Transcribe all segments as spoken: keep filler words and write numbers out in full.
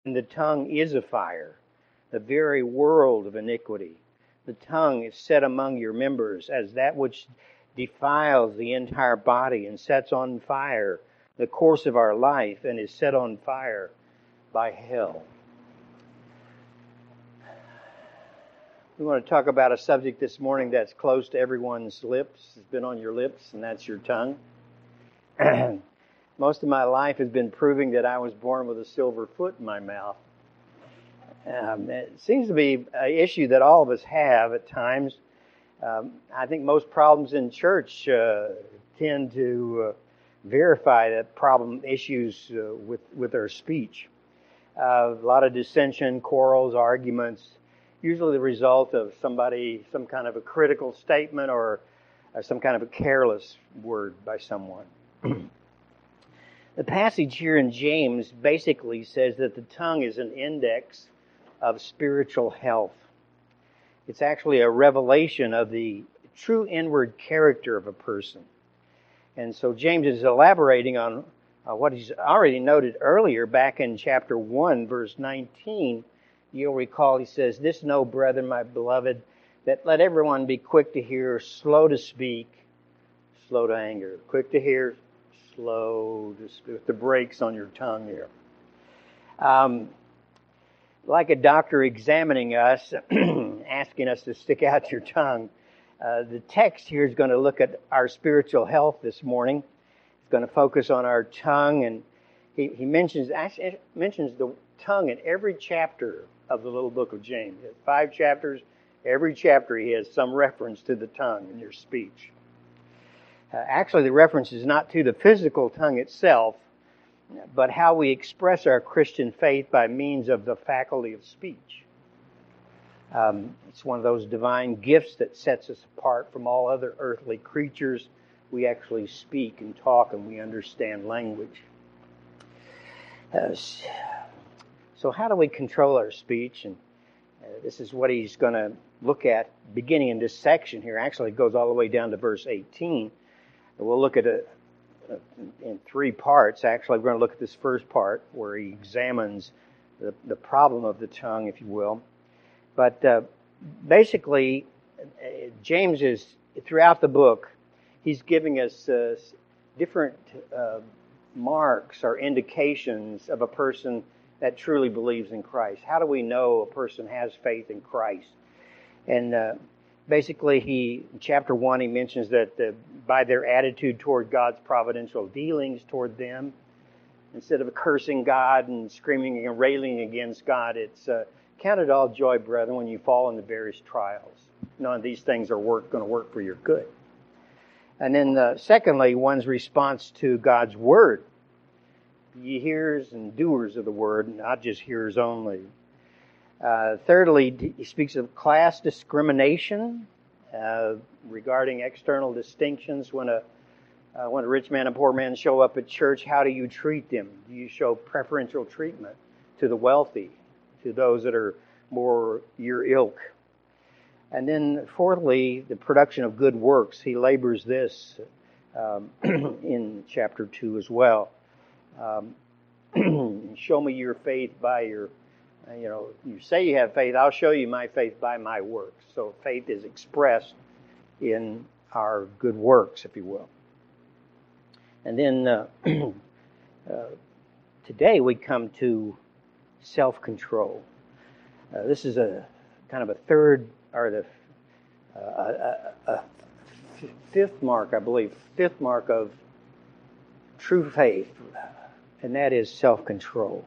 And the tongue is a fire, the very world of iniquity. The tongue is set among your members as that which defiles the entire body and sets on fire the course of our life and is set on fire by hell. We want to talk about a subject this morning that's close to everyone's lips. It's been on your lips, and that's your tongue. Most of my life has been proving that I was born with a silver foot in my mouth. Um, it seems to be an issue that all of us have at times. Um, I think most problems in church uh, tend to uh, verify that problem issues uh, with, with our speech. Uh, a lot of dissension, quarrels, arguments, usually the result of somebody, some kind of a critical statement or uh, some kind of a careless word by someone. The passage here in James basically says that the tongue is an index of spiritual health. It's actually a revelation of the true inward character of a person. And so James is elaborating on uh, what he's already noted earlier back in chapter one, verse nineteen. You'll recall he says, "This know, brethren, my beloved, that let everyone be quick to hear, slow to speak, slow to anger." Quick to hear, slow to speak, with the brakes on your tongue here. Um, like a doctor examining us, asking us to stick out your tongue, uh, the text here is going to look at our spiritual health this morning. It's going to focus on our tongue, and he, he mentions actually mentions the tongue in every chapter of the little book of James. He has five chapters. Every chapter he has some reference to the tongue in your speech. Uh, actually, the reference is not to the physical tongue itself, but how we express our Christian faith by means of the faculty of speech. Um, it's one of those divine gifts that sets us apart from all other earthly creatures. We actually speak and talk, and we understand language. Uh, so how do we control our speech? And uh, this is what he's going to look at beginning in this section here. Actually, it goes all the way down to verse eighteen. And we'll look at it in three parts. Actually, we're going to look at this first part where he examines the, the problem of the tongue, if you will. But uh, basically, James is, throughout the book, he's giving us uh, different uh, marks or indications of a person that truly believes in Christ. How do we know a person has faith in Christ? And uh, basically, he in chapter one, he mentions that uh, by their attitude toward God's providential dealings toward them, instead of cursing God and screaming and railing against God, it's uh, count it all joy, brethren, when you fall into various trials. Knowing these things are work, going to work for your good. And then uh, secondly, one's response to God's word. Ye hearers and doers of the word, not just hearers only. Uh, thirdly, he speaks of class discrimination uh, regarding external distinctions. When a uh, when a rich man and poor man show up at church, how do you treat them? Do you show preferential treatment to the wealthy, to those that are more your ilk? And then fourthly, the production of good works. He labors this um, in chapter two as well. Um, show me your faith by your, you know, you say you have faith, I'll show you my faith by my works. So faith is expressed in our good works, if you will. And then uh, uh, today we come to self-control. Uh, this is a kind of a third, or the uh, a, a fifth mark, I believe, fifth mark of true faith. And that is self-control.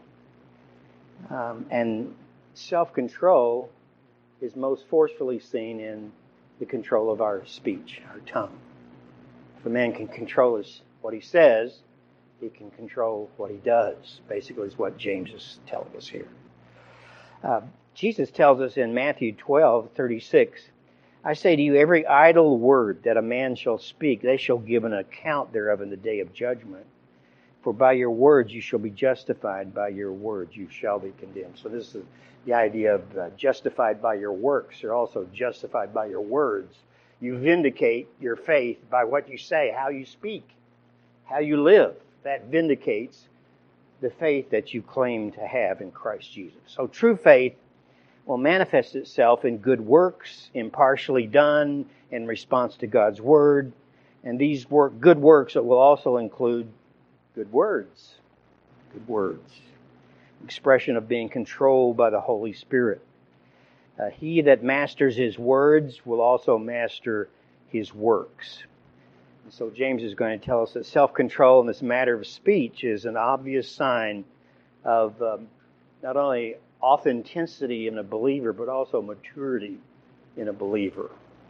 Um, and self-control is most forcefully seen in the control of our speech, our tongue. If a man can control his, what he says, he can control what he does, basically is what James is telling us here. Uh, Jesus tells us in Matthew twelve thirty-six, I say to you, every idle word that a man shall speak, they shall give an account thereof in the day of judgment. For by your words you shall be justified, by your words you shall be condemned. So this is the idea of uh, justified by your works. You're also justified by your words. You vindicate your faith by what you say, how you speak, how you live. That vindicates the faith that you claim to have in Christ Jesus. So true faith will manifest itself in good works, impartially done in response to God's Word. And these work, good works will also include good words. Good words. Expression of being controlled by the Holy Spirit. Uh, he that masters his words will also master his works. And so James is going to tell us that self-control in this matter of speech is an obvious sign of um, not only authenticity in a believer, but also maturity in a believer.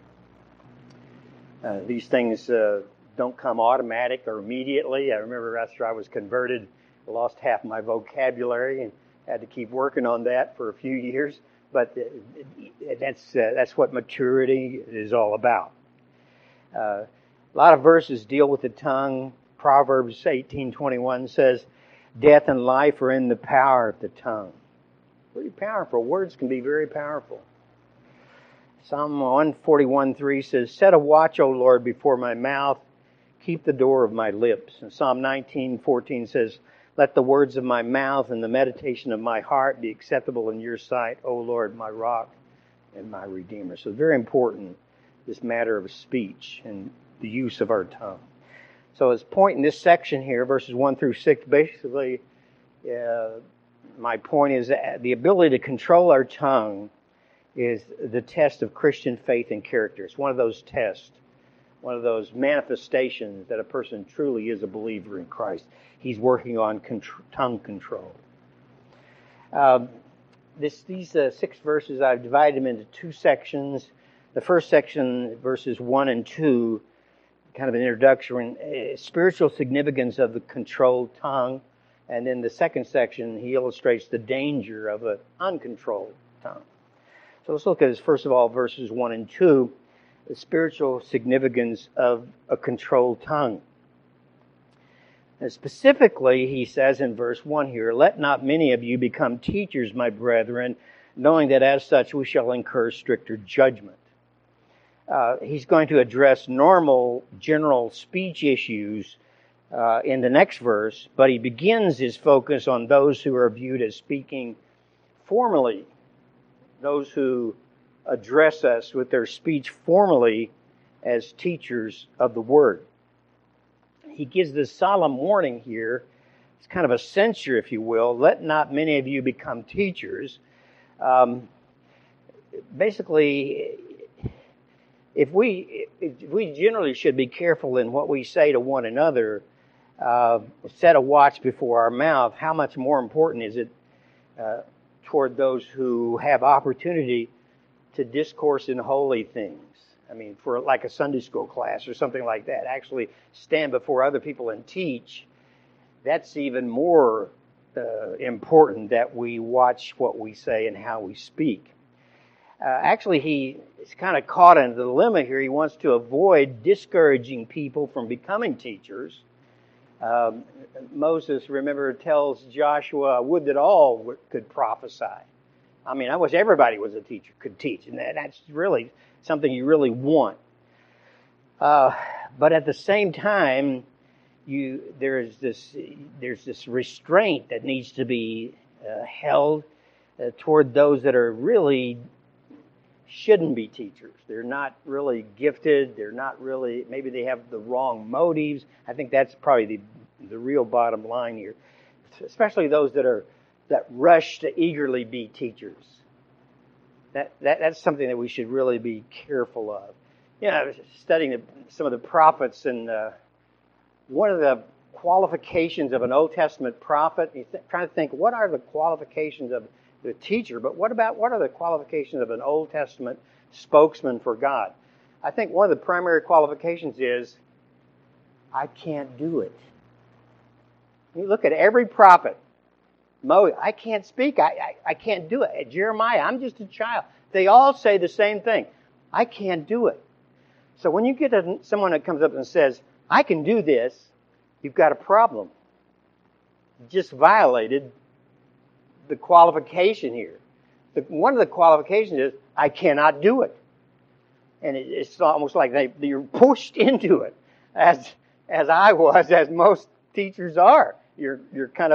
Uh, these things uh, don't come automatic or immediately. I remember after I was converted, I lost half my vocabulary and had to keep working on that for a few years. But that's uh, that's what maturity is all about. Uh, a lot of verses deal with the tongue. Proverbs eighteen twenty-one says, "Death and life are in the power of the tongue." Pretty powerful. Words can be very powerful. Psalm one forty-one three says, "Set a watch, O Lord, before my mouth. Keep the door of my lips." And Psalm nineteen fourteen says, "Let the words of my mouth and the meditation of my heart be acceptable in your sight, O Lord, my rock and my redeemer." So very important, this matter of speech and the use of our tongue. So his point in this section here, verses one through six, basically, uh, my point is that the ability to control our tongue is the test of Christian faith and character. It's one of those tests, one of those manifestations that a person truly is a believer in Christ. He's working on contr- tongue control. Um, this, these uh, six verses, I've divided them into two sections. The first section, verses one and two, kind of an introduction, uh, spiritual significance of the controlled tongue. And then the second section, he illustrates the danger of an uncontrolled tongue. So let's look at this, first of all, verses one and two, the spiritual significance of a controlled tongue. And specifically, he says in verse one here, "Let not many of you become teachers, my brethren, knowing that as such we shall incur stricter judgment." Uh, he's going to address normal general speech issues uh, in the next verse, but he begins his focus on those who are viewed as speaking formally, those who address us with their speech formally as teachers of the Word. He gives this solemn warning here. It's kind of a censure, if you will. "Let not many of you become teachers." Um, basically, if we if we generally should be careful in what we say to one another, uh, set a watch before our mouth, how much more important is it uh, toward those who have opportunity to discourse in holy things? I mean, for like a Sunday school class or something like that, actually stand before other people and teach. That's even more uh, important that we watch what we say and how we speak. Uh, actually, he is kind of caught in the dilemma here. He wants to avoid discouraging people from becoming teachers. Um, Moses, remember, tells Joshua, "Would that all could prophesy." I mean, I wish everybody was a teacher, could teach, and that, that's really something you really want. Uh, but at the same time, you there's this there's this restraint that needs to be uh, held uh, toward those that are really shouldn't be teachers. They're not really gifted. They're not really, maybe they have the wrong motives. I think that's probably the the real bottom line here, especially those that are that rush to eagerly be teachers. That, that that's something that we should really be careful of. You know, I was studying the, some of the prophets, and uh, one of the qualifications of an Old Testament prophet, you're th- trying to think, what are the qualifications of the teacher, but what about, what are the qualifications of an Old Testament spokesman for God? I think one of the primary qualifications is, I can't do it. You look at every prophet. Moses, I can't speak. I, I, I can't do it. Jeremiah, I'm just a child. They all say the same thing. I can't do it. So when you get a, someone that comes up and says, I can do this, you've got a problem. You just violated the qualification here. The, one of the qualifications is, I cannot do it. And it, it's almost like they, you're pushed into it, as as I was, as most teachers are. You're you're kind of,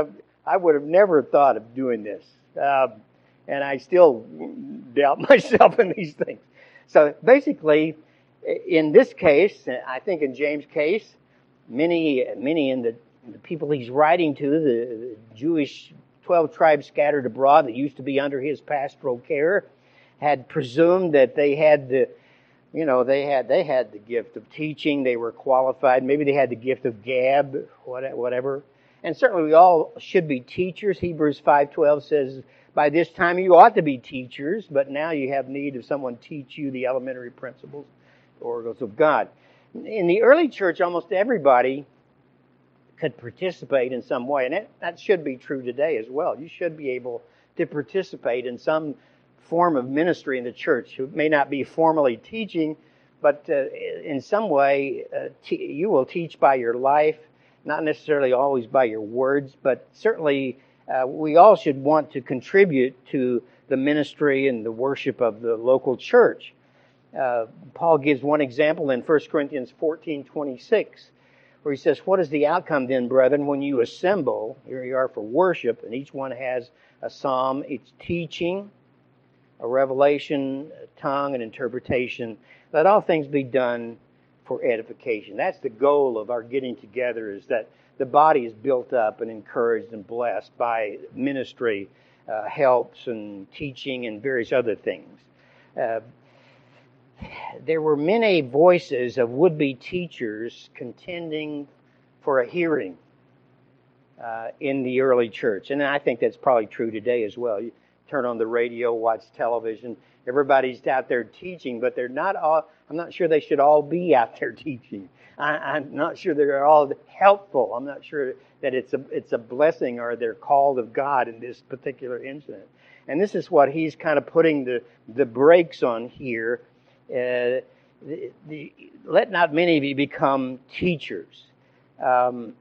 I would have never thought of doing this. Um, and I still doubt myself in these things. So basically, in this case, I think in James' case, many, many in the, the people he's writing to, the, the Jewish twelve tribes scattered abroad that used to be under his pastoral care, had presumed that they had the, you know, they had they had the gift of teaching. They were qualified. Maybe they had the gift of gab, whatever. And certainly we all should be teachers. Hebrews five twelve says, by this time you ought to be teachers, but now you have need of someone teach you the elementary principles, the oracles of God. In the early church, almost everybody could participate in some way, and that, that should be true today as well. You should be able to participate in some form of ministry in the church. It may not be formally teaching, but uh, in some way uh, t- you will teach by your life, not necessarily always by your words, but certainly uh, we all should want to contribute to the ministry and the worship of the local church. Uh, Paul gives one example in First Corinthians fourteen twenty-six, where he says, what is the outcome then, brethren, when you assemble? Here you are for worship, and each one has a psalm. It's teaching, a revelation, a tongue, an interpretation. Let all things be done for edification. That's the goal of our getting together, is that the body is built up and encouraged and blessed by ministry, uh, helps and teaching and various other things. Uh, there were many voices of would-be teachers contending for a hearing uh, in the early church. And I think that's probably true today as well. You turn on the radio, watch television. Everybody's out there teaching, but they're not all, I'm not sure they should all be out there teaching. I, I'm not sure they're all helpful. I'm not sure that it's a, it's a blessing or they're called of God in this particular incident. And this is what he's kind of putting the, the brakes on here. Uh, the, the, let not many of you become teachers. Um,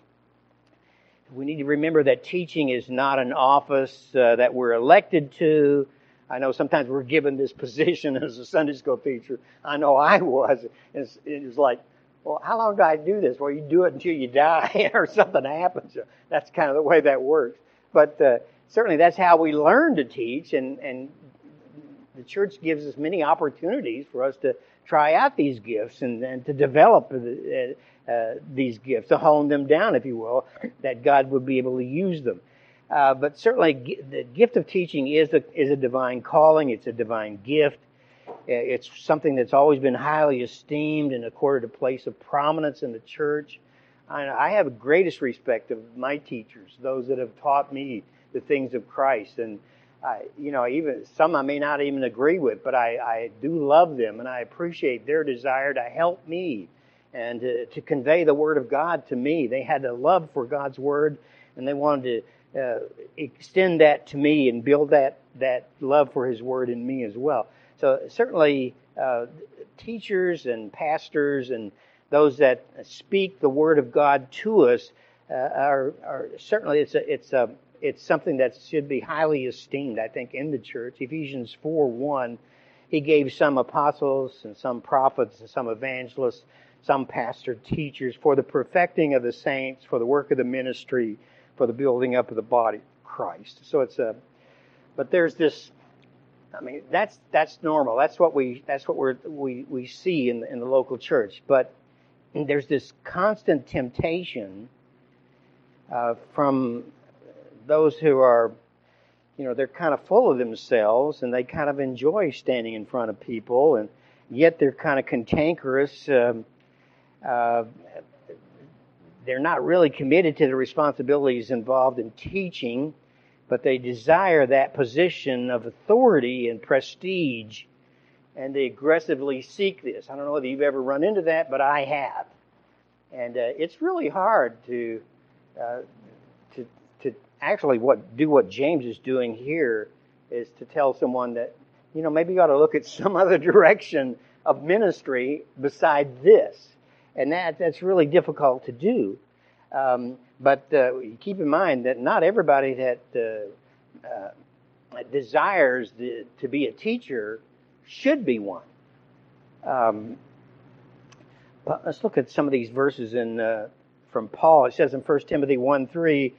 we need to remember that teaching is not an office uh, that we're elected to. I know sometimes we're given this position as a Sunday school teacher. I know I was. It's, it was like, well, how long do I do this? Well, you do it until you die or something happens. That's kind of the way that works. But uh, certainly that's how we learn to teach, and, and the church gives us many opportunities for us to try out these gifts and, and to develop uh, uh, these gifts, to hone them down, if you will, that God would be able to use them. Uh, but certainly the gift of teaching is a, is a divine calling. It's a divine gift. It's something that's always been highly esteemed and accorded a place of prominence in the church. I, I have the greatest respect of my teachers, those that have taught me the things of Christ. And, I, you know, even some I may not even agree with, but I, I do love them, and I appreciate their desire to help me and to, to convey the Word of God to me. They had a love for God's Word, and they wanted to uh, extend that to me and build that, that love for His Word in me as well. So certainly uh, teachers and pastors and those that speak the Word of God to us uh, are, are certainly it's a, it's a it's something that should be highly esteemed, I think, in the church. Ephesians four one, he gave some apostles and some prophets and some evangelists, some pastor teachers for the perfecting of the saints, for the work of the ministry, for the building up of the body of Christ. So it's a, but there's this. I mean, that's that's normal. That's what we that's what we're, we we see in the, in the local church. But there's this constant temptation uh, from those who are, you know, they're kind of full of themselves and they kind of enjoy standing in front of people, and yet they're kind of cantankerous. Um, uh, they're not really committed to the responsibilities involved in teaching, but they desire that position of authority and prestige, and they aggressively seek this. I don't know whether you've ever run into that, but I have. And uh, it's really hard to uh, to to actually what do what James is doing here, is to tell someone that, you know, maybe you ought to look at some other direction of ministry beside this. And that that's really difficult to do. Um, but uh, keep in mind that not everybody that uh, uh, desires the, to be a teacher should be one. Um, but let's look at some of these verses in uh, from Paul. It says in First Timothy one three,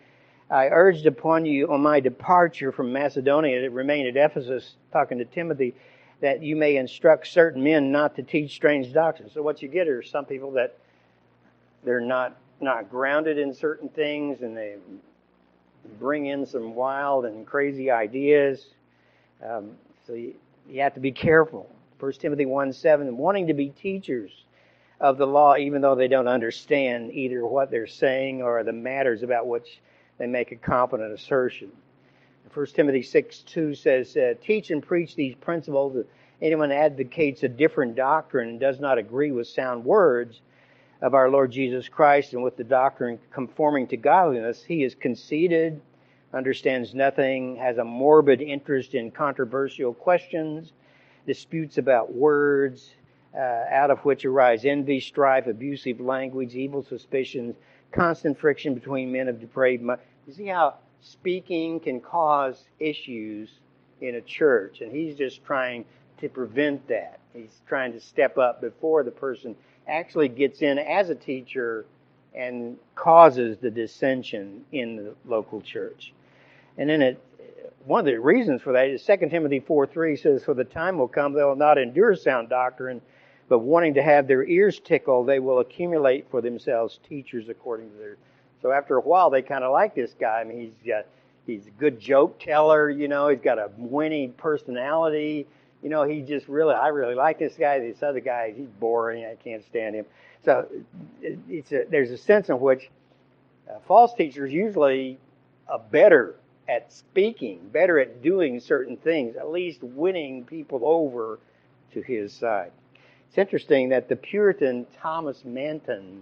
I urged upon you on my departure from Macedonia to remain at Ephesus, talking to Timothy, that you may instruct certain men not to teach strange doctrines. So what you get are some people that they're not not grounded in certain things, and they bring in some wild and crazy ideas. Um, so you, you have to be careful. First Timothy one seven, wanting to be teachers of the law, even though they don't understand either what they're saying or the matters about which they make a competent assertion. First Timothy six two says, uh, teach and preach these principles. If anyone advocates a different doctrine and does not agree with sound words of our Lord Jesus Christ and with the doctrine conforming to godliness, he is conceited, understands nothing, has a morbid interest in controversial questions, disputes about words, uh, out of which arise envy, strife, abusive language, evil suspicions, constant friction between men of depraved mind. You see how speaking can cause issues in a church, and he's just trying to prevent that. He's trying to step up before the person actually gets in as a teacher and causes the dissension in the local church. And then it, one of the reasons for that is Second Timothy four three says, for the time will come they will not endure sound doctrine, but wanting to have their ears tickled, they will accumulate for themselves teachers according to their... So after a while, they kind of like this guy. I mean, he's got, he's a good joke teller, you know, he's got a winning personality. You know, he just really, I really like this guy. This other guy, he's boring. I can't stand him. So it's a, there's a sense in which uh, false teachers usually are better at speaking, better at doing certain things, at least winning people over to his side. It's interesting that the Puritan Thomas Manton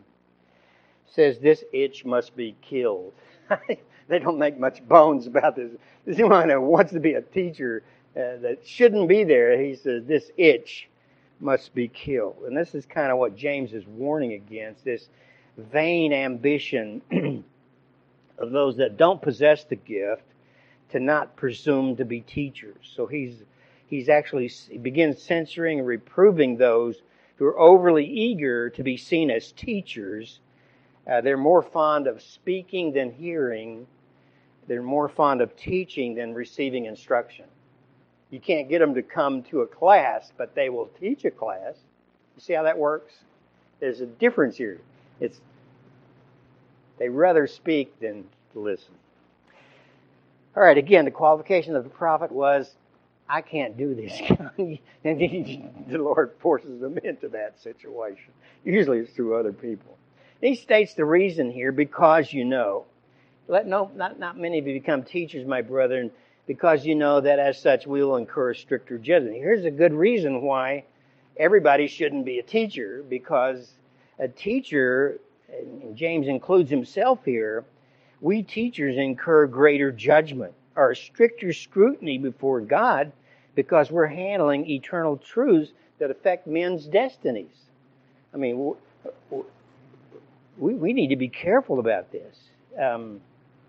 says this itch must be killed. They don't make much bones about this. This is one who wants to be a teacher uh, that shouldn't be there. He says this itch must be killed. And this is kind of what James is warning against, this vain ambition of those that don't possess the gift to not presume to be teachers. So he's he's actually he begins censoring and reproving those who are overly eager to be seen as teachers. Uh, they're more fond of speaking than hearing. They're more fond of teaching than receiving instruction. You can't get them to come to a class, but they will teach a class. You see how that works? There's a difference here. It's they rather speak than listen. All right, again, the qualification of the prophet was, I can't do this. And the Lord forces them into that situation. Usually it's through other people. He states the reason here, because you know. Let no, not, not many of you become teachers, my brethren, because you know that as such we will incur stricter judgment. Here's a good reason why everybody shouldn't be a teacher, because a teacher, and James includes himself here, we teachers incur greater judgment or stricter scrutiny before God because we're handling eternal truths that affect men's destinies. I mean, we, we need to be careful about this. Um,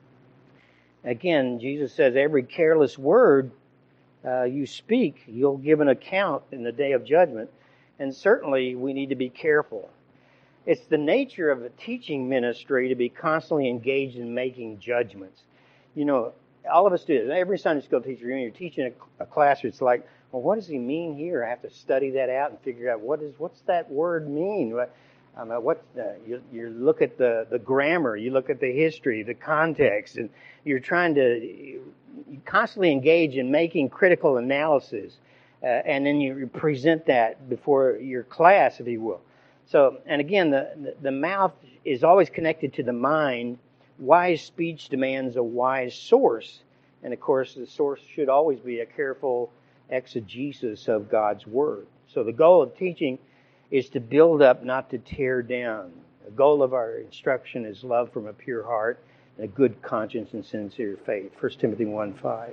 again, Jesus says every careless word uh, you speak, you'll give an account in the day of judgment. And certainly we need to be careful. It's the nature of a teaching ministry to be constantly engaged in making judgments. You know, all of us do it. Every Sunday school teacher, when you're teaching a, a class, it's like, well, what does he mean here? I have to study that out and figure out what is what's that word mean. What, um, what uh, you, you look at the, the grammar, you look at the history, the context, and you're trying to you constantly engage in making critical analysis, uh, and then you present that before your class, if you will. So, and again, the, the mouth is always connected to the mind. Wise speech demands a wise source. And of course, the source should always be a careful exegesis of God's Word. So the goal of teaching is to build up, not to tear down. The goal of our instruction is love from a pure heart and a good conscience and sincere faith. First Timothy one five.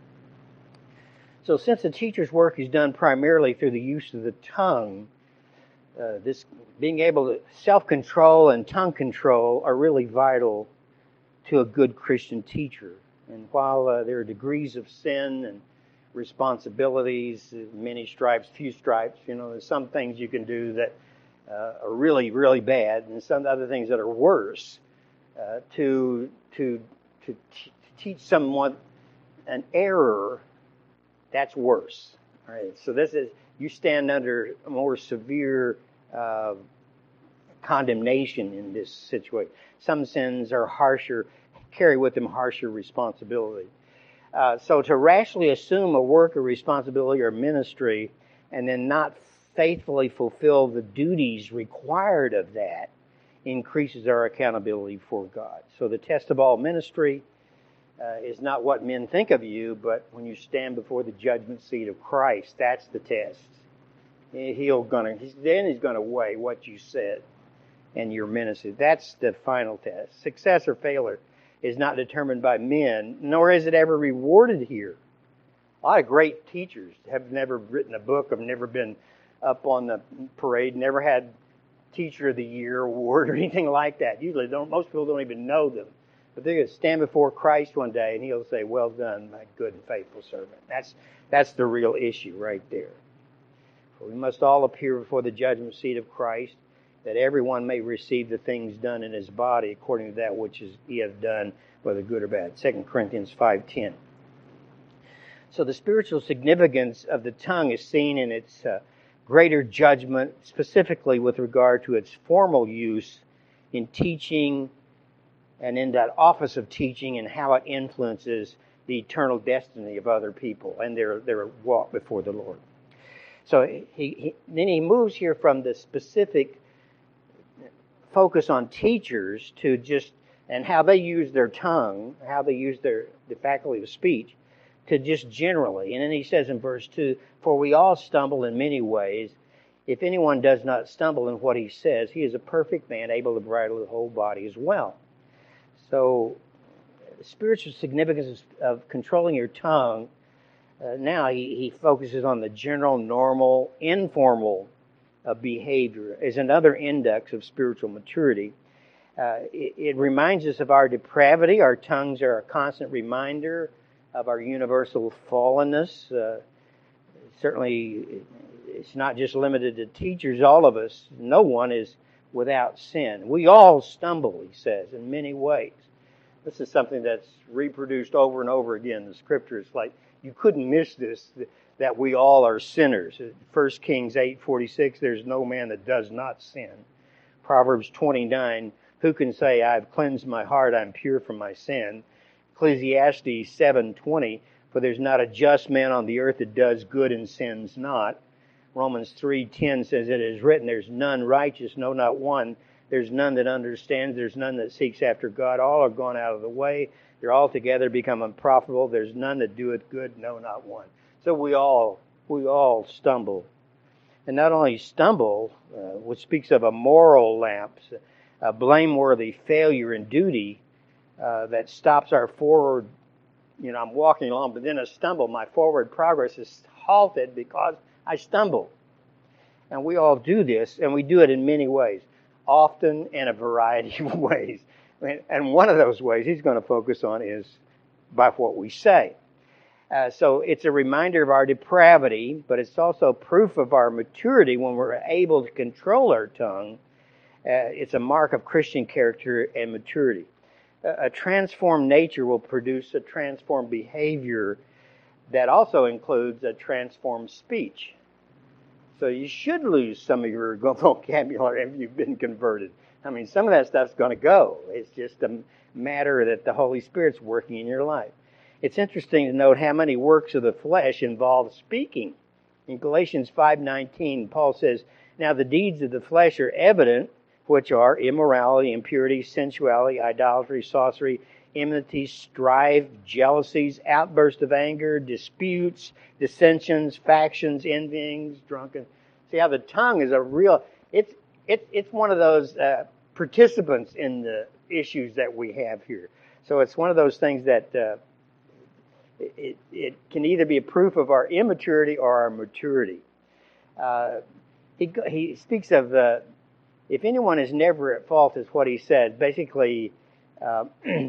So since the teacher's work is done primarily through the use of the tongue, Uh, this being able to self-control and tongue control are really vital to a good Christian teacher. And while uh, there are degrees of sin and responsibilities, many stripes, few stripes, you know, there's some things you can do that uh, are really, really bad, and some other things that are worse. Uh, to to to, t- to teach someone an error, that's worse. All right. So this is, you stand under a more severe uh, condemnation in this situation. Some sins are harsher, carry with them harsher responsibility. Uh, so to rashly assume a work or responsibility or ministry and then not faithfully fulfill the duties required of that increases our accountability for God. So the test of all ministry uh, is not what men think of you, but when you stand before the judgment seat of Christ, that's the test. He'll gonna, he's, then he's going to weigh what you said and your ministry. That's the final test. Success or failure is not determined by men, nor is it ever rewarded here. A lot of great teachers have never written a book, have never been up on the parade, never had Teacher of the Year award or anything like that. Usually, don't, most people don't even know them. But they're going to stand before Christ one day, and He'll say, "Well done, my good and faithful servant." That's that's the real issue right there. For we must all appear before the judgment seat of Christ, that everyone may receive the things done in his body according to that which is, he has done, whether good or bad. Second Corinthians five ten. So the spiritual significance of the tongue is seen in its uh, greater judgment, specifically with regard to its formal use in teaching and in that office of teaching and how it influences the eternal destiny of other people and their, their walk before the Lord. So he, he then he moves here from the specific focus on teachers to just, and how they use their tongue, how they use their the faculty of speech, to just generally. And then he says in verse two, "For we all stumble in many ways. If anyone does not stumble in what he says, he is a perfect man, able to bridle the whole body as well." So, the spiritual significance of controlling your tongue, uh, now he, he focuses on the general, normal, informal uh, behavior as another index of spiritual maturity. Uh, it, it reminds us of our depravity. Our tongues are a constant reminder of our universal fallenness. Uh, certainly, it's not just limited to teachers. All of us, no one is without sin. We all stumble, he says, in many ways. This is something that's reproduced over and over again in the Scriptures. Like, you couldn't miss this, that we all are sinners. First Kings eight forty-six, "There's no man that does not sin." Proverbs twenty-nine, "Who can say, I have cleansed my heart, I am pure from my sin?" Ecclesiastes seven twenty, "For there's not a just man on the earth that does good and sins not." Romans three ten says, "It is written, there's none righteous, no, not one. There's none that understands, there's none that seeks after God. All are gone out of the way. They're altogether become unprofitable. There's none that doeth good, no, not one." So we all we all stumble. And not only stumble, uh, which speaks of a moral lapse, a blameworthy failure in duty uh, that stops our forward. You know, I'm walking along, but then I stumble. My forward progress is halted because I stumble. And we all do this, and we do it in many ways, often in a variety of ways. And one of those ways he's going to focus on is by what we say. Uh, so it's a reminder of our depravity, but it's also proof of our maturity when we're able to control our tongue. Uh, it's a mark of Christian character and maturity. A, a transformed nature will produce a transformed behavior that also includes a transformed speech. So you should lose some of your vocabulary if you've been converted. I mean, some of that stuff's going to go. It's just a matter that the Holy Spirit's working in your life. It's interesting to note how many works of the flesh involve speaking. In Galatians five nineteen, Paul says, "Now the deeds of the flesh are evident, which are immorality, impurity, sensuality, idolatry, sorcery, enmity, strife, jealousies, outbursts of anger, disputes, dissensions, factions, envyings, drunken." See how the tongue is a real, it's it's it's one of those uh, participants in the issues that we have here. So it's one of those things that uh, it, it can either be a proof of our immaturity or our maturity. Uh, he he speaks of the, if anyone is never at fault, is what he said. Basically, uh,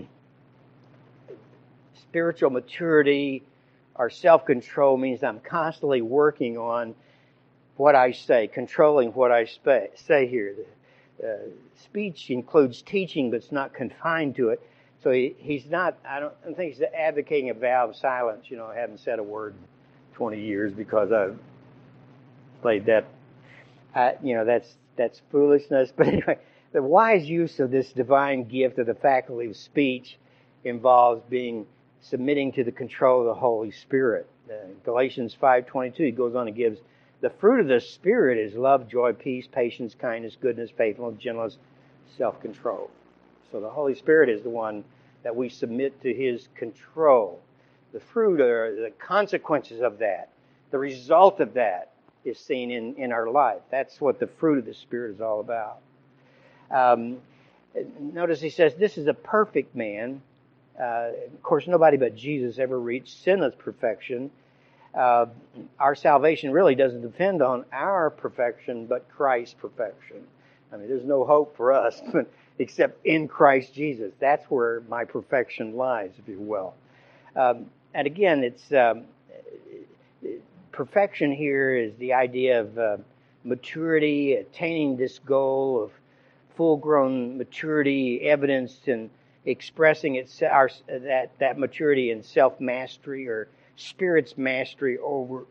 spiritual maturity or self-control means I'm constantly working on what I say, controlling what I say here. Uh, speech includes teaching, but it's not confined to it. So he, he's not, I don't, I don't think he's advocating a vow of silence. You know, I haven't said a word in twenty years because I've played that. I, you know, that's that's foolishness. But anyway, the wise use of this divine gift of the faculty of speech involves being submitting to the control of the Holy Spirit. Uh, Galatians five twenty-two, he goes on and gives the fruit of the Spirit is love, joy, peace, patience, kindness, goodness, faithfulness, gentleness, self-control. So the Holy Spirit is the one that we submit to His control. The fruit or the consequences of that, the result of that is seen in, in our life. That's what the fruit of the Spirit is all about. Um, notice he says, this is a perfect man. Uh, of course, nobody but Jesus ever reached sinless perfection. Uh, our salvation really doesn't depend on our perfection, but Christ's perfection. I mean, there's no hope for us except in Christ Jesus. That's where my perfection lies, if you will. Um, and again, it's um, perfection here is the idea of uh, maturity, attaining this goal of full-grown maturity, evidenced in expressing its, our, that, that maturity in self-mastery or Spirit's mastery over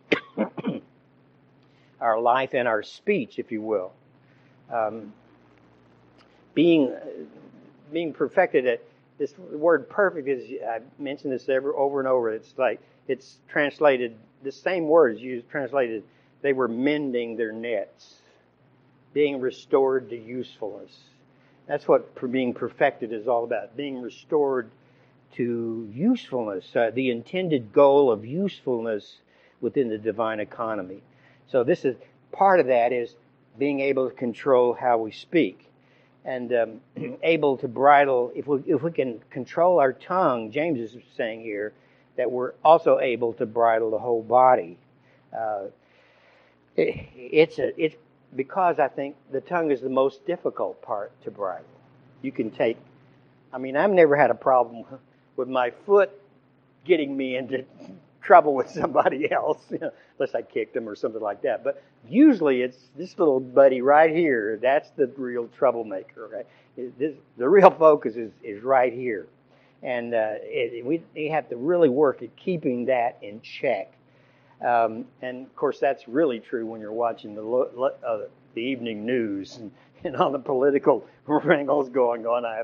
our life and our speech, if you will. Um, being being perfected at this word perfect is, I've mentioned this ever, over and over. It's like it's translated, the same words used translated, they were mending their nets, being restored to usefulness. That's what being perfected is all about, being restored to usefulness, uh, the intended goal of usefulness within the divine economy. So this is part of that is being able to control how we speak and um, able to bridle. If we if we can control our tongue, James is saying here that we're also able to bridle the whole body. Uh, it, it's a it's because I think the tongue is the most difficult part to bridle. You can take. I mean, I've never had a problem with my foot getting me into trouble with somebody else, you know, unless I kicked him or something like that. But usually it's this little buddy right here. That's the real troublemaker, right? This, the real focus is, is right here. And uh, it, we, we have to really work at keeping that in check. Um, and, of course, that's really true when you're watching the, uh, the evening news and, and all the political wrangles going on. I have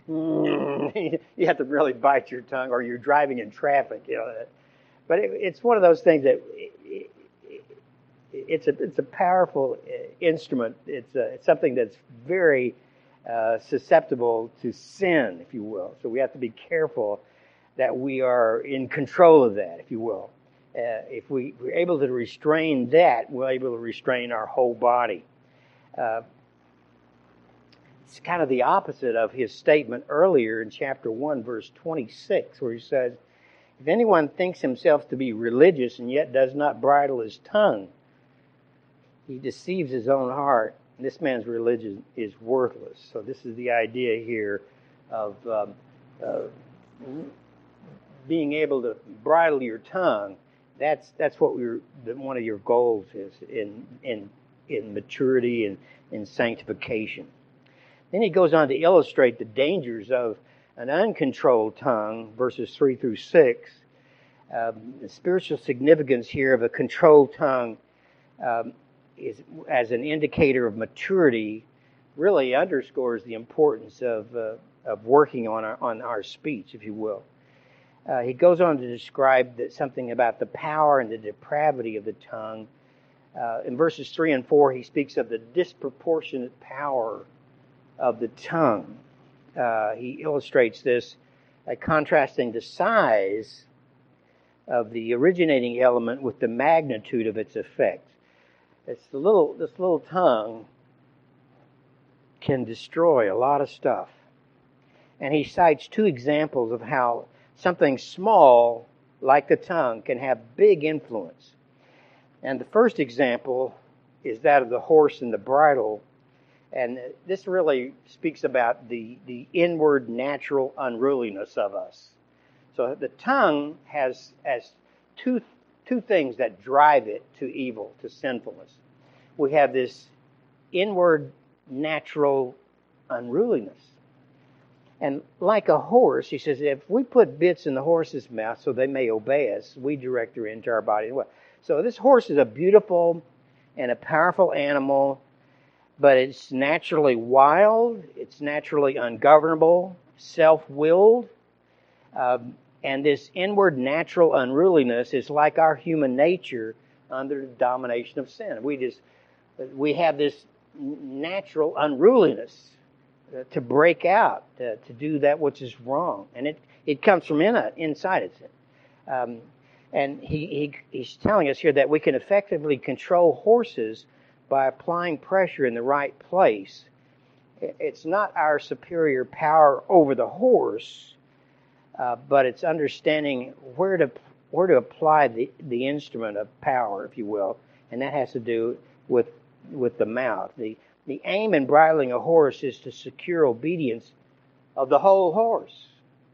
you have to really bite your tongue, or you're driving in traffic, you know. But it, it's one of those things that it, it, it's a it's a powerful instrument. It's, a, it's something that's very uh, susceptible to sin, if you will. So we have to be careful that we are in control of that, if you will. Uh, if we, we're able to restrain that, we're able to restrain our whole body. Uh, It's kind of the opposite of his statement earlier in chapter one, verse twenty-six, where he says, if anyone thinks himself to be religious and yet does not bridle his tongue, he deceives his own heart. And this man's religion is worthless. So this is the idea here of um, uh, being able to bridle your tongue. That's that's what we're one of your goals is in in in maturity and in sanctification. Then he goes on to illustrate the dangers of an uncontrolled tongue, verses three through six. Um, the spiritual significance here of a controlled tongue um, is, as an indicator of maturity, really underscores the importance of uh, of working on our on our speech, if you will. Uh, he goes on to describe that something about the power and the depravity of the tongue. Uh, in verses three and four, he speaks of the disproportionate power of the tongue. Uh, he illustrates this by contrasting the size of the originating element with the magnitude of its effect. It's the little, this little tongue can destroy a lot of stuff. And he cites two examples of how something small, like the tongue, can have big influence. And the first example is that of the horse and the bridle. And this really speaks about the, the inward natural unruliness of us. So the tongue has, has two, two things that drive it to evil, to sinfulness. We have this inward natural unruliness. And like a horse, he says, if we put bits in the horse's mouth so they may obey us, we direct her into our body. So this horse is a beautiful and a powerful animal, but it's naturally wild, it's naturally ungovernable, self-willed, um, and this inward natural unruliness is like our human nature under the domination of sin. We just we have this natural unruliness uh, to break out, to, to do that which is wrong, and it it comes from in, inside us. Um, and he, he he's telling us here that we can effectively control horses by applying pressure in the right place. It's not our superior power over the horse, uh, but it's understanding where to where to apply the, the instrument of power, if you will, and that has to do with with the mouth. The the aim in bridling a horse is to secure obedience of the whole horse.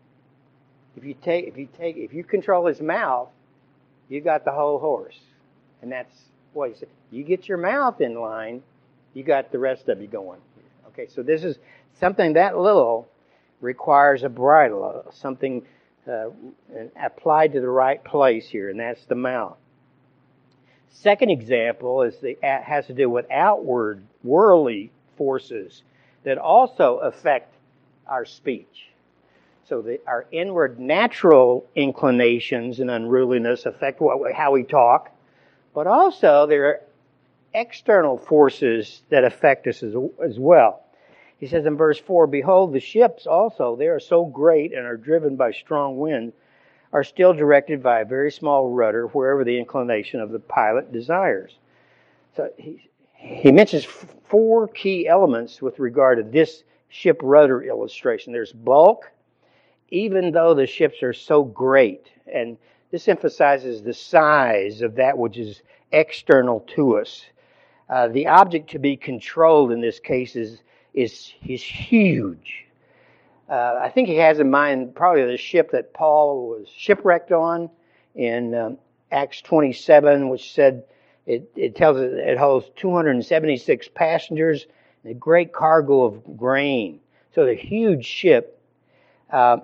If you take if you take if you control his mouth, you got the whole horse, and that's what he said. You get your mouth in line, you got the rest of you going. Okay, so this is something that little requires a bridle, something uh, applied to the right place here, and that's the mouth. Second example is the has to do with outward worldly forces that also affect our speech. So the, our inward natural inclinations and unruliness affect what, how we talk, but also there are external forces that affect us as, as well. He says in verse four, behold, the ships also, they are so great and are driven by strong wind, are still directed by a very small rudder wherever the inclination of the pilot desires. So he, he mentions four key elements with regard to this ship rudder illustration. There's bulk, even though the ships are so great. And this emphasizes the size of that which is external to us. Uh, the object to be controlled in this case is, is, is huge. Uh, I think he has in mind probably the ship that Paul was shipwrecked on in um, Acts twenty-seven, which said it, it tells us it holds two hundred seventy-six passengers and a great cargo of grain. So the huge ship. Uh,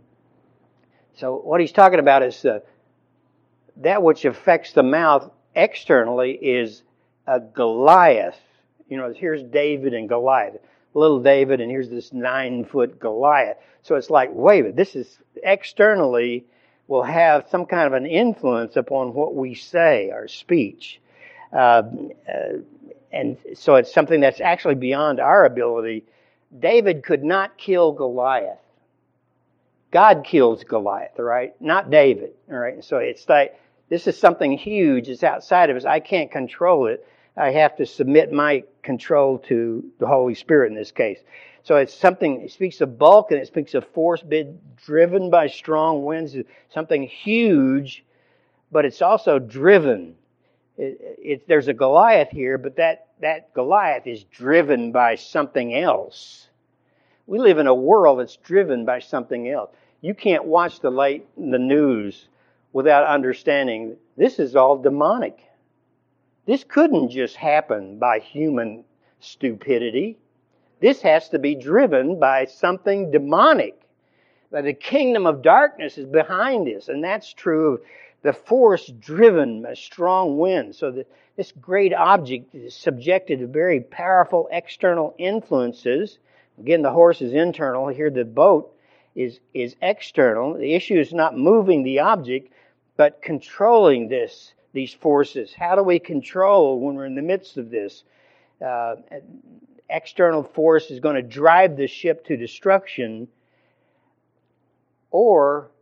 so what he's talking about is uh, that which affects the mouth externally is a Goliath. You know, here's David and Goliath. Little David, and here's this nine-foot Goliath. So it's like, wait a minute, this is externally will have some kind of an influence upon what we say, our speech. Uh, uh, and so it's something that's actually beyond our ability. David could not kill Goliath. God kills Goliath, all right? Not David, all right? So it's like, this is something huge. It's outside of us. I can't control it. I have to submit my control to the Holy Spirit in this case. So it's something, it speaks of bulk and it speaks of force being driven by strong winds, something huge, but it's also driven. It, it, there's a Goliath here, but that, that Goliath is driven by something else. We live in a world that's driven by something else. You can't watch the late the news without understanding this is all demonic. This couldn't just happen by human stupidity. This has to be driven by something demonic. That the kingdom of darkness is behind this, and that's true of the force driven by strong wind. So that this great object is subjected to very powerful external influences. Again, the horse is internal. Here the boat is, is external. The issue is not moving the object, but controlling this, these forces. How do we control when we're in the midst of this? Uh, external force is going to drive the ship to destruction, or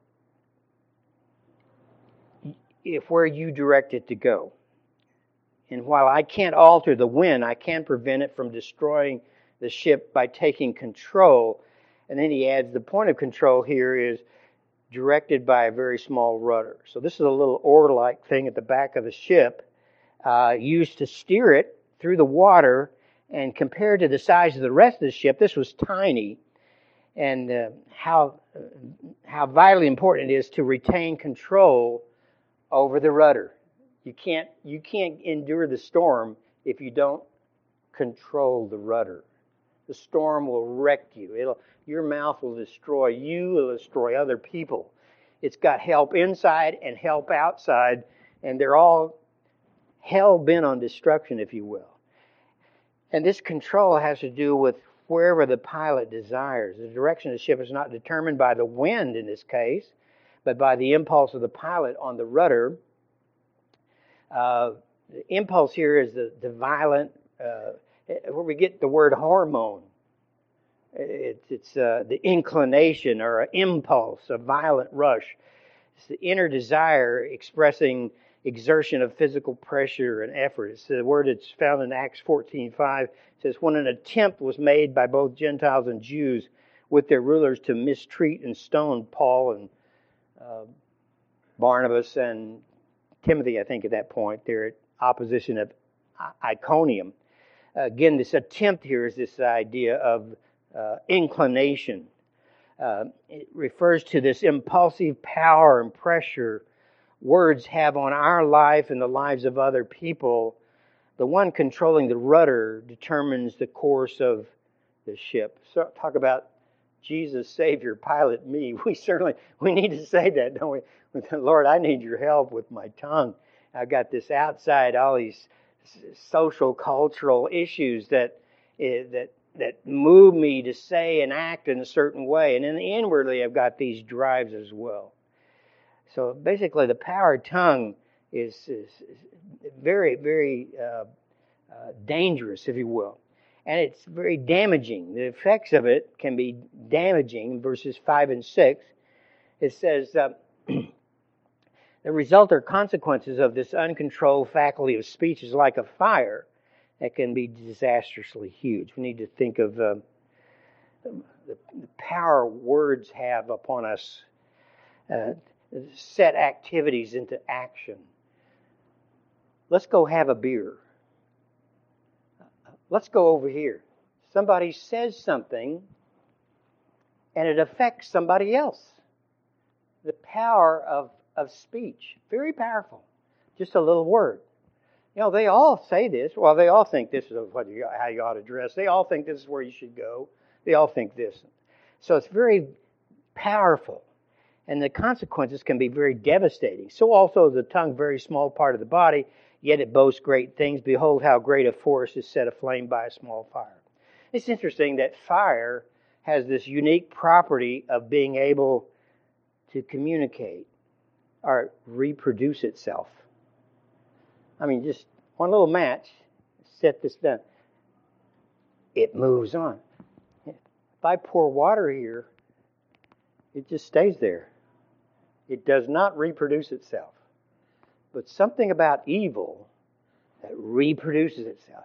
if where you direct it to go. And while I can't alter the wind, I can prevent it from destroying the ship by taking control. And then he adds the point of control here is directed by a very small rudder. So this is a little oar-like thing at the back of the ship uh, used to steer it through the water. And compared to the size of the rest of the ship, this was tiny. And uh, how uh, how vitally important it is to retain control over the rudder. You can't you can't endure the storm if you don't control the rudder. The storm will wreck you. It'll, your mouth will destroy you. It'll destroy other people. It's got help inside and help outside, and they're all hell-bent on destruction, if you will. And this control has to do with wherever the pilot desires. The direction of the ship is not determined by the wind in this case, but by the impulse of the pilot on the rudder. Uh, the impulse here is the, the violent, uh, where we get the word hormone. It, it's uh, the inclination or an impulse, a violent rush. It's the inner desire expressing exertion of physical pressure and effort. It's the word that's found in Acts fourteen five. It says, when an attempt was made by both Gentiles and Jews with their rulers to mistreat and stone Paul and uh, Barnabas and Timothy, I think at that point, they're at opposition of Iconium. Uh, again, this attempt here is this idea of uh, inclination. Uh, it refers to this impulsive power and pressure words have on our life and the lives of other people. The one controlling the rudder determines the course of the ship. So talk about Jesus, Savior, pilot me. We certainly, we need to say that, don't we? Lord, I need your help with my tongue. I've got this outside, all these social, cultural issues that that that move me to say and act in a certain way. And then inwardly, I've got these drives as well. So basically, the power tongue is, is, is very, very uh, uh, dangerous, if you will. And it's very damaging. The effects of it can be damaging. Verses five and six, it says, uh, the result or consequences of this uncontrolled faculty of speech is like a fire that can be disastrously huge. We need to think of uh, the, the power words have upon us. Uh, set activities into action. Let's go have a beer. Let's go over here. Somebody says something and it affects somebody else. The power of, of speech, very powerful. Just a little word. You know, they all say this. Well, they all think this is what you, how you ought to dress. They all think this is where you should go. They all think this. So it's very powerful. And the consequences can be very devastating. So also the tongue, very small part of the body, yet it boasts great things. Behold how great a forest is set aflame by a small fire. It's interesting that fire has this unique property of being able to communicate or reproduce itself. I mean, just one little match, set this down. It moves on. If I pour water here, it just stays there. It does not reproduce itself. But something about evil that reproduces itself.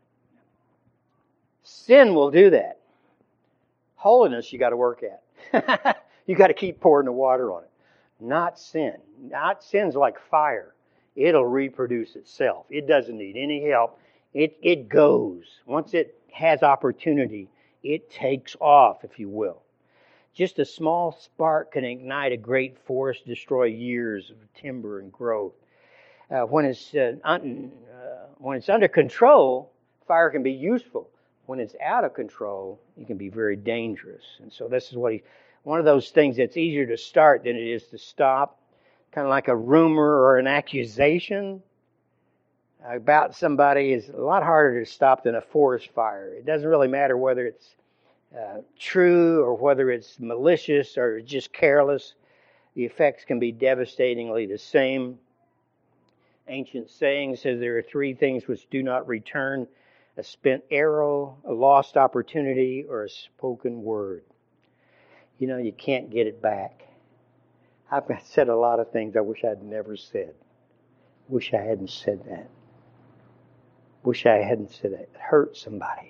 Sin will do that. Holiness you got to work at. You got to keep pouring the water on it. Not sin. Not sin's like fire. It'll reproduce itself. It doesn't need any help. It it goes. Once it has opportunity, it takes off, if you will. Just a small spark can ignite a great forest, destroy years of timber and growth. Uh, when it's uh, un, uh, when it's under control, fire can be useful. When it's out of control, it can be very dangerous. And so this is what he, one of those things that's easier to start than it is to stop. Kind of like a rumor or an accusation about somebody is a lot harder to stop than a forest fire. It doesn't really matter whether it's Uh, true or whether it's malicious or just careless. The effects can be devastatingly the same. Ancient saying says there are three things which do not return: a spent arrow, a lost opportunity, or a spoken word. You know, you can't get it back. I've said a lot of things I wish I'd never said. Wish I hadn't said that. Wish I hadn't said that. It hurt somebody.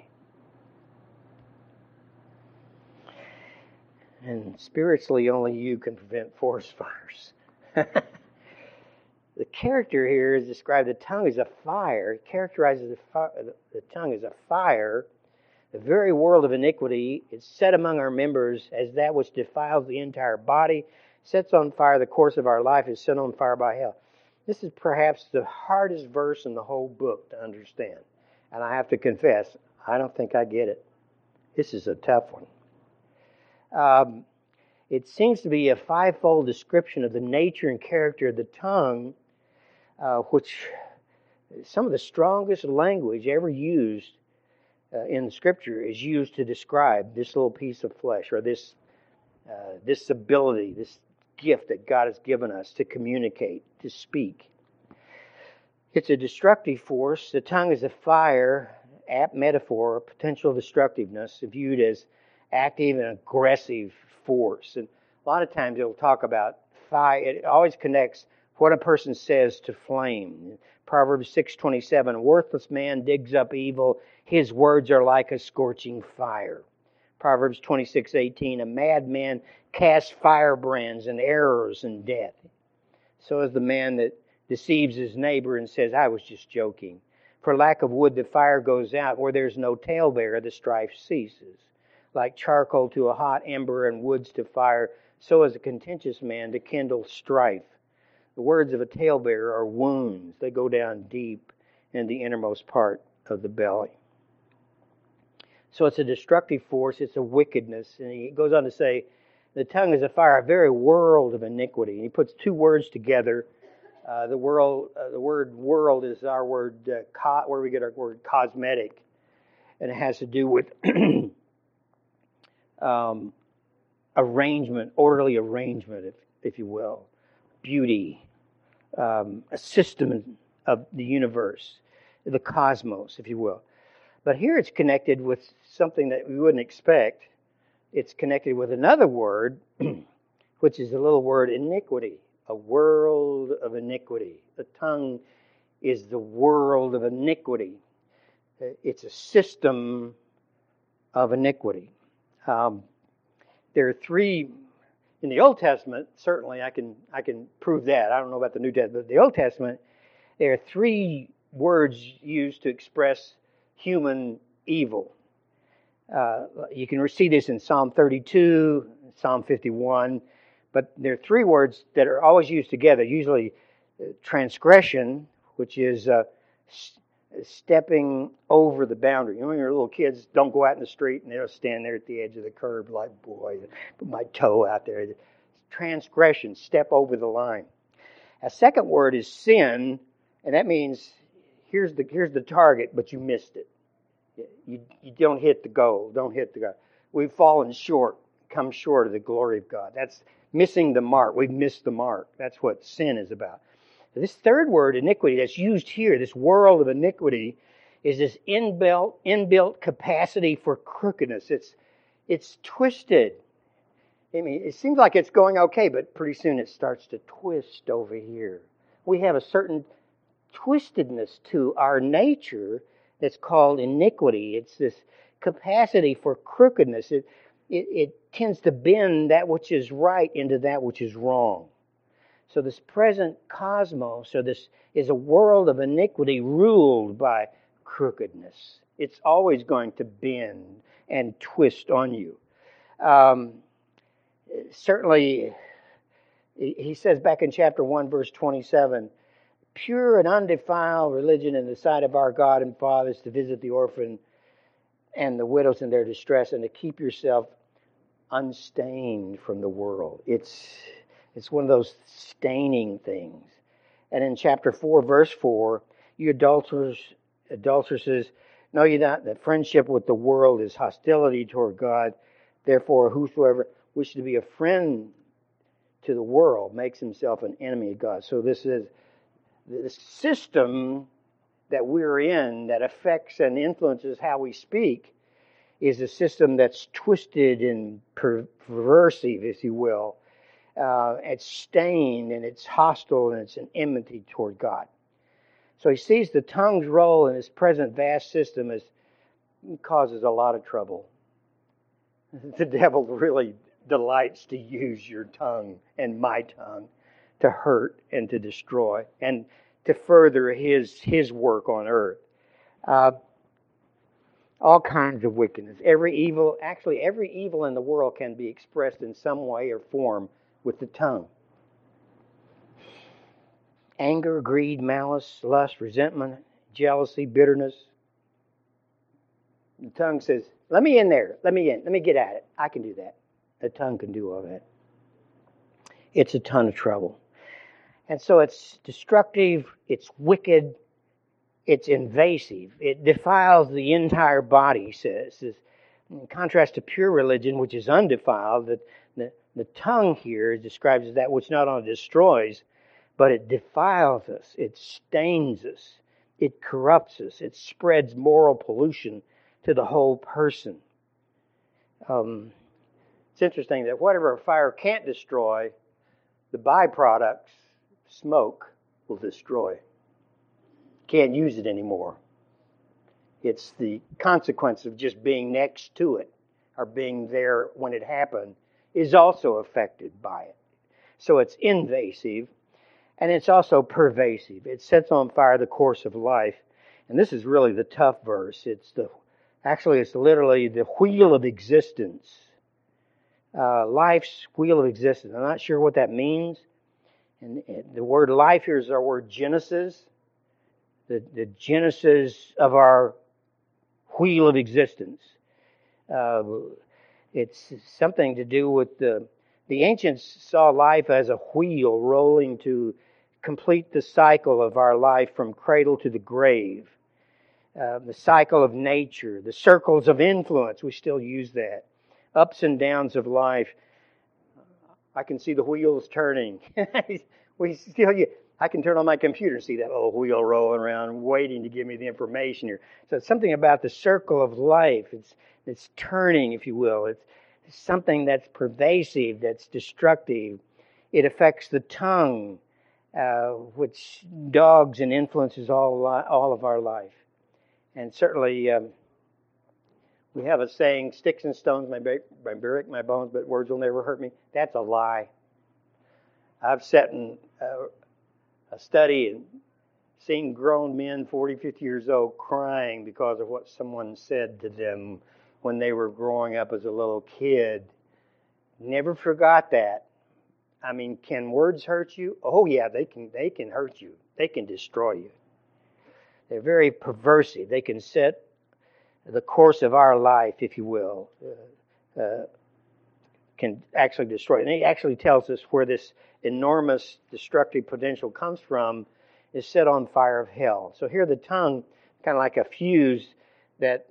And spiritually, only you can prevent forest fires. The character here is described, the tongue as a fire. It characterizes the, fi- the tongue as a fire. The very world of iniquity is set among our members as that which defiles the entire body, sets on fire the course of our life, is set on fire by hell. This is perhaps the hardest verse in the whole book to understand. And I have to confess, I don't think I get it. This is a tough one. Um, it seems to be a fivefold description of the nature and character of the tongue, uh, which some of the strongest language ever used uh, in the Scripture is used to describe this little piece of flesh, or this uh, this ability, this gift that God has given us to communicate, to speak. It's a destructive force. The tongue is a fire, apt metaphor, potential destructiveness, viewed as active and aggressive force. And a lot of times it'll talk about fire. It always connects what a person says to flame. Proverbs six twenty-seven, a worthless man digs up evil. His words are like a scorching fire. Proverbs twenty-six eighteen, a madman casts firebrands and arrows and death. So is the man that deceives his neighbor and says, I was just joking. For lack of wood, the fire goes out. Where there's no talebearer, the strife ceases. Like charcoal to a hot ember and woods to fire, so is a contentious man to kindle strife. The words of a talebearer are wounds. They go down deep in the innermost part of the belly. So it's a destructive force. It's a wickedness. And he goes on to say, the tongue is a fire, a very world of iniquity. And he puts two words together. Uh, the world, uh, the word "world" is our word, uh, co- where we get our word "cosmetic," and it has to do with um, arrangement, orderly arrangement, if if you will, beauty, um, a system of the universe, the cosmos, if you will. But here it's connected with something that we wouldn't expect. It's connected with another word, which is the little word iniquity. A world of iniquity. The tongue is the world of iniquity. It's a system of iniquity. Um, there are three in the Old Testament. Certainly, I can I can prove that. I don't know about the New Testament, but the Old Testament, there are three words used to express human evil. Uh, you can see this in Psalm thirty-two, Psalm fifty-one. But there are three words that are always used together. Usually transgression, which is uh, stepping over the boundary. You know, when you're little kids, don't go out in the street and they'll stand there at the edge of the curb like, boy, put my toe out there. Transgression, step over the line. A second word is sin, and that means here's the here's the target, but you missed it. You, you don't hit the goal. Don't hit the goal. We've fallen short, come short of the glory of God. That's missing the mark. We've missed the mark. That's what sin is about. This third word, iniquity, that's used here, this world of iniquity, is this inbuilt inbuilt capacity for crookedness. It's it's twisted. I mean, it seems like it's going okay, but pretty soon it starts to twist over here. We have a certain twistedness to our nature that's called iniquity. It's this capacity for crookedness. It, it, it tends to bend that which is right into that which is wrong. So this present cosmos, or this is a world of iniquity ruled by crookedness. It's always going to bend and twist on you. Um, certainly, he says back in chapter one, verse twenty-seven, pure and undefiled religion in the sight of our God and Father is to visit the orphan and the widows in their distress, and to keep yourself unstained from the world. It's it's one of those staining things. And in chapter four, verse four, you adulterers, adulteresses, know ye not that friendship with the world is hostility toward God? Therefore, whosoever wishes to be a friend to the world makes himself an enemy of God. So this is the system that we're in that affects and influences how we speak is a system that's twisted and perversive, if you will. Uh, it's stained and it's hostile and it's an enmity toward God. So he sees the tongue's role in his present vast system as causes a lot of trouble. The devil really delights to use your tongue and my tongue to hurt and to destroy and to further his his work on earth. Uh, all kinds of wickedness. Every evil, actually every evil in the world can be expressed in some way or form with the tongue. Anger, greed, malice, lust, resentment, jealousy, bitterness. The tongue says, let me in there. Let me in. Let me get at it. I can do that. The tongue can do all that. It's a ton of trouble. And so it's destructive, it's wicked, it's invasive. It defiles the entire body, he says. In contrast to pure religion, which is undefiled, the, the, the tongue here describes that which not only destroys, but it defiles us, it stains us, it corrupts us, it spreads moral pollution to the whole person. Um, it's interesting that whatever a fire can't destroy, the byproducts, smoke, will destroy. Can't use it anymore. It's the consequence of just being next to it or being there when it happened is also affected by it. So it's invasive and it's also pervasive. It sets on fire the course of life. And this is really the tough verse. It's the actually it's literally the wheel of existence. Uh, life's wheel of existence. I'm not sure what that means. And the word life here is our word Genesis. The, the genesis of our wheel of existence. Uh, it's something to do with the, the ancients saw life as a wheel rolling to complete the cycle of our life from cradle to the grave. Uh, the cycle of nature, the circles of influence, we still use that. Ups and downs of life. I can see the wheels turning. we still, I can turn on my computer and see that little wheel rolling around, waiting to give me the information here. So it's something about the circle of life. It's it's turning, if you will. It's something that's pervasive, that's destructive. It affects the tongue, uh, which dogs and influences all all of our life. And certainly, um, we have a saying, sticks and stones may break, may break my bones, but words will never hurt me. That's a lie. I've sat in uh, a study and seen grown men, forty, fifty years old, crying because of what someone said to them when they were growing up as a little kid. Never forgot that. I mean, can words hurt you? Oh yeah, they can. They can hurt you. They can destroy you. They're very perversive. They can set the course of our life, if you will, uh, uh, can actually destroy it. And he actually tells us where this enormous destructive potential comes from is set on fire of hell. So here the tongue, kind of like a fuse that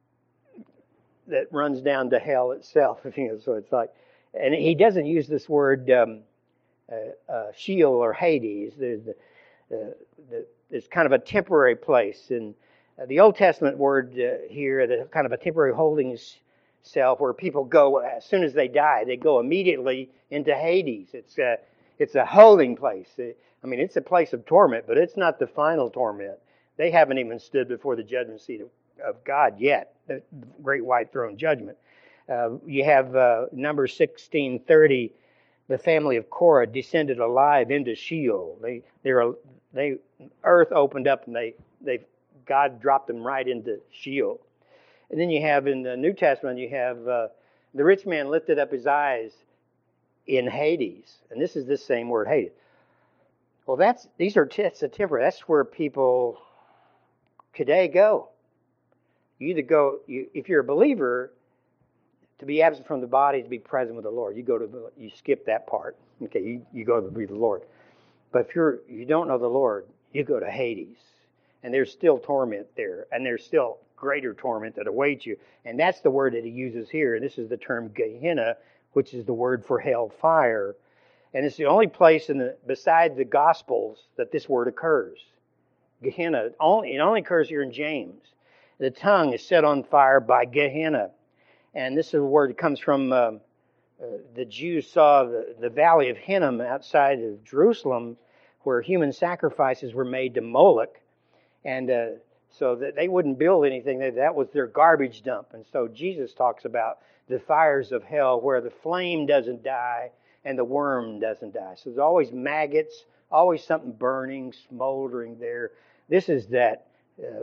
that runs down to hell itself. You know, so it's like, and he doesn't use this word um, uh, uh, Sheol or Hades. There's the, uh, the, it's kind of a temporary place. And uh, the Old Testament word uh, here, the kind of a temporary holding self, where people go as soon as they die, they go immediately into Hades. It's a, it's a holding place. I mean, it's a place of torment, but it's not the final torment. They haven't even stood before the judgment seat of, of God yet, the great white throne judgment. Uh, you have uh, Numbers sixteen thirty. The family of Korah descended alive into Sheol. They, they're, they, earth opened up and they, they, God dropped them right into Sheol. And then you have in the New Testament, you have uh, the rich man lifted up his eyes in Hades, and this is this same word, Hades. Well, that's these are it's a temporary. That's where people today go. You either go, you, if you're a believer, to be absent from the body, to be present with the Lord. You go to, you skip that part. Okay, you, you go to be the Lord. But if you're you don't know the Lord, you go to Hades, and there's still torment there, and there's still greater torment that awaits you. And that's the word that he uses here. And this is the term Gehenna, which is the word for hell fire. And it's the only place in the besides the Gospels that this word occurs. Gehenna. Only it only occurs here in James. The tongue is set on fire by Gehenna. And this is a word that comes from um, uh, the Jews saw the, the valley of Hinnom outside of Jerusalem, where human sacrifices were made to Moloch. And uh, so that they wouldn't build anything. That was their garbage dump. And so Jesus talks about the fires of hell where the flame doesn't die and the worm doesn't die. So there's always maggots, always something burning, smoldering there. This is that, uh,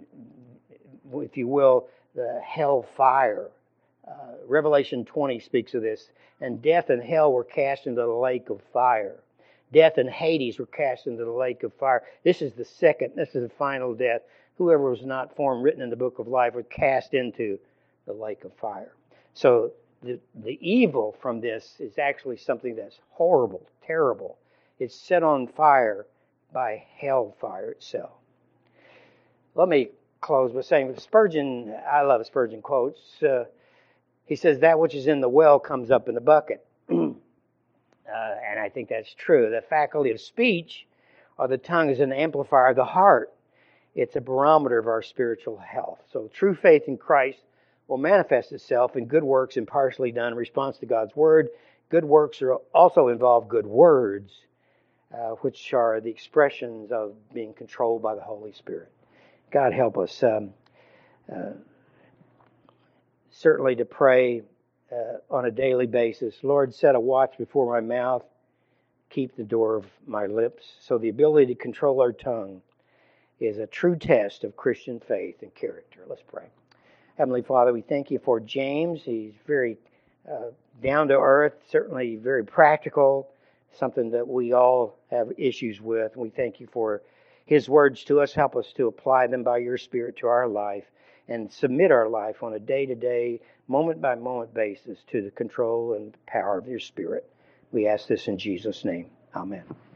if you will, the hell fire. Uh, Revelation twenty speaks of this. And death and hell were cast into the lake of fire. Death and Hades were cast into the lake of fire. This is the second, this is the final death. Whoever was not formed, written in the book of life, was cast into the lake of fire. So the, the evil from this is actually something that's horrible, terrible. It's set on fire by hellfire itself. Let me close by saying, Spurgeon, I love Spurgeon quotes. Uh, he says, that which is in the well comes up in the bucket. uh, and I think that's true. The faculty of speech, or the tongue, is an amplifier of the heart. It's a barometer of our spiritual health. So true faith in Christ will manifest itself in good works impartially done in response to God's Word. Good works are also involve good words, uh, which are the expressions of being controlled by the Holy Spirit. God help us um, uh, certainly to pray uh, on a daily basis. Lord, set a watch before my mouth, keep the door of my lips. So the ability to control our tongue is a true test of Christian faith and character. Let's pray. Heavenly Father, we thank you for James. He's very uh, down to earth, certainly very practical, something that we all have issues with. We thank you for his words to us. Help us to apply them by your Spirit to our life and submit our life on a day-to-day, moment-by-moment basis to the control and power of your Spirit. We ask this in Jesus' name. Amen.